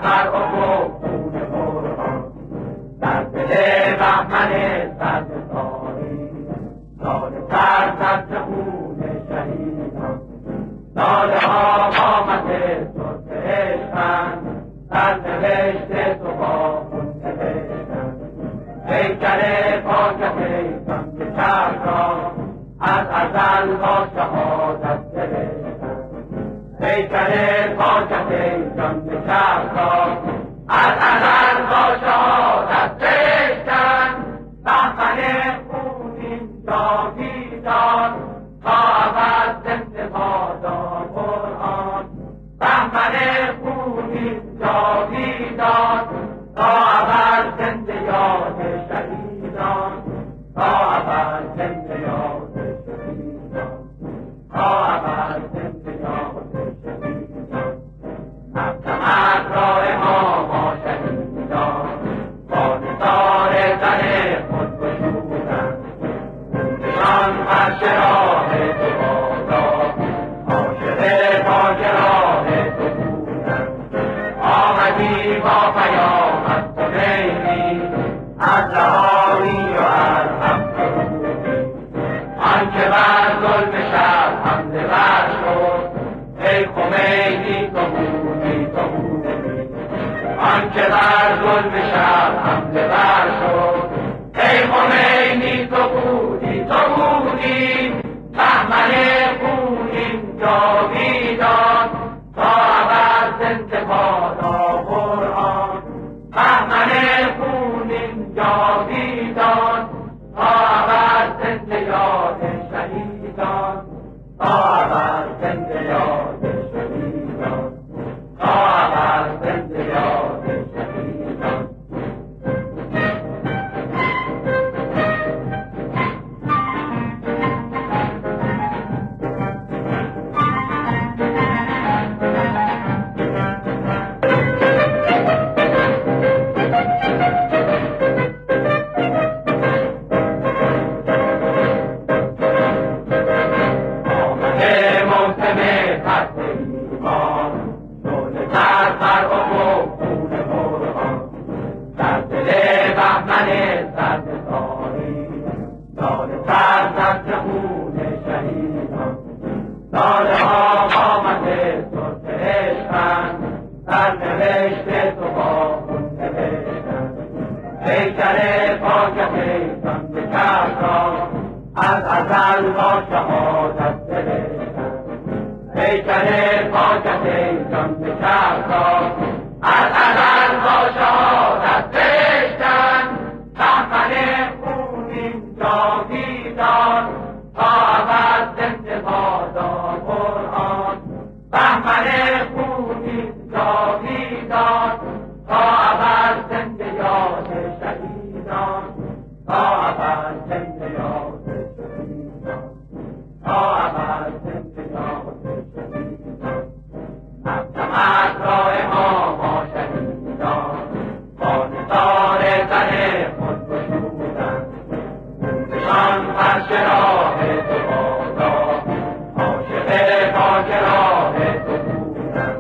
سر و خون قرآن در دل بهمن سربساری لاله سرزد خون شهیدان لاله ها قامت سرخ عشقند سرنوشت تو با خون نوشتند پیکر پاکت ایسان که چرخ را از ازل با شهادت گرفتند پیکر پاکت ایسان که چرخ را از ازل با شهادت گرفتند بهمن خونین جاویدان تا ابد زنده بادار قرآن بهمن خونین جاویدان تا ابد زنده یاد شهیدان تا ابد زنده یاد شهیدان تا ابد زنده یاد شهیدان نفتمت راه ما شهیدان با نثار زن خود گشودند خونشان فرش راه تو بادار عاشق پاک راه تو بودند آمدی با پیام از خمینی از لهایی و از حق روحی آنکه بر ظلم شب حمله ور شد ای خمینی تو بودی تو بودی آنکه بر ظلم شب حمله ور شد ای خمینی تو بودی تو بودی بهمن خونین جاویدان تا ابد زنده بادا قرآن بهمن خونین جاویدان تا ابد زنده یاد شهیدان تا ابد زنده یاد شهیدان تا ابد زنده یاد شهیدان لاله ها قامت سرخ عشقند سرنوشت تو با خون نوشتند پیکر پاکت ایسان به چرخ را از ازل با شهادت گرفتند پیکر پاکت ایسان به چرخ را از ازل با شهادت گرفتند بهمن خونین جاویدان تا ابد زنده بادار قرآن بهمن خونین جاویدان تا ابد زنده یاد شهیدان تا ابد زنده یاد شهیدان تا ابد زنده یاد شهیدان نفتمت راه ما شهیدان با نثار زن خود گشودند خونشان فرش راه تو بادار عاشق پاک راه تو بودند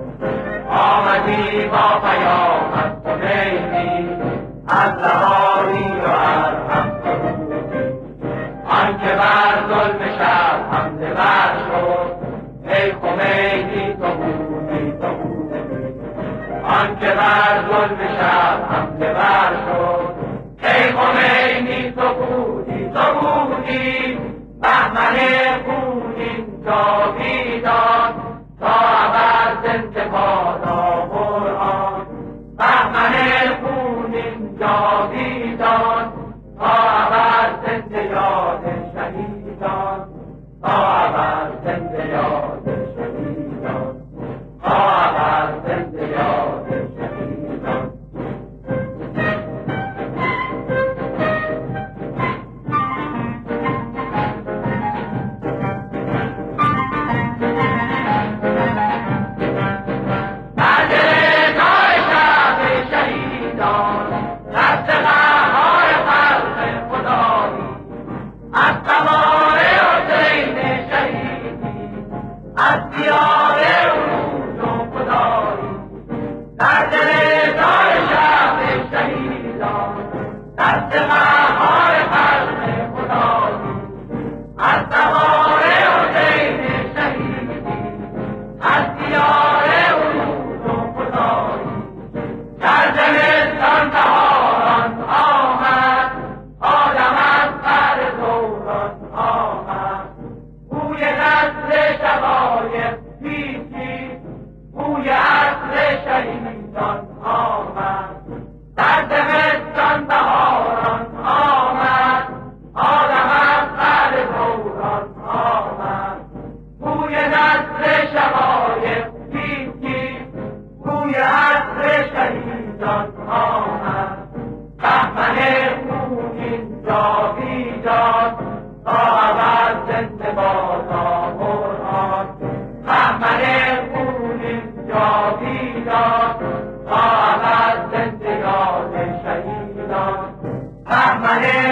آمدی با پیام از خمینی از لهایی و از حق روحی آنکه بر ظلم شب حمله ور شد ای خمینی تو بودی تو بودی آنکه بر ظلم شب حمله ور شد ای خمینی تو بودی تو بودی بهمن خونین جاویدان تا ابد زنده بادا قرآن بهمن خونین جاویدان تا ابد زنده یاد شهیدان تا ابد زنده یاد شهیدان تا ابد زنده یاد شهیدان از دیار علوم و خدایی در دل تا قرآن محمل خونین جاویدان تا ابد زنده یاد شهیدان محمل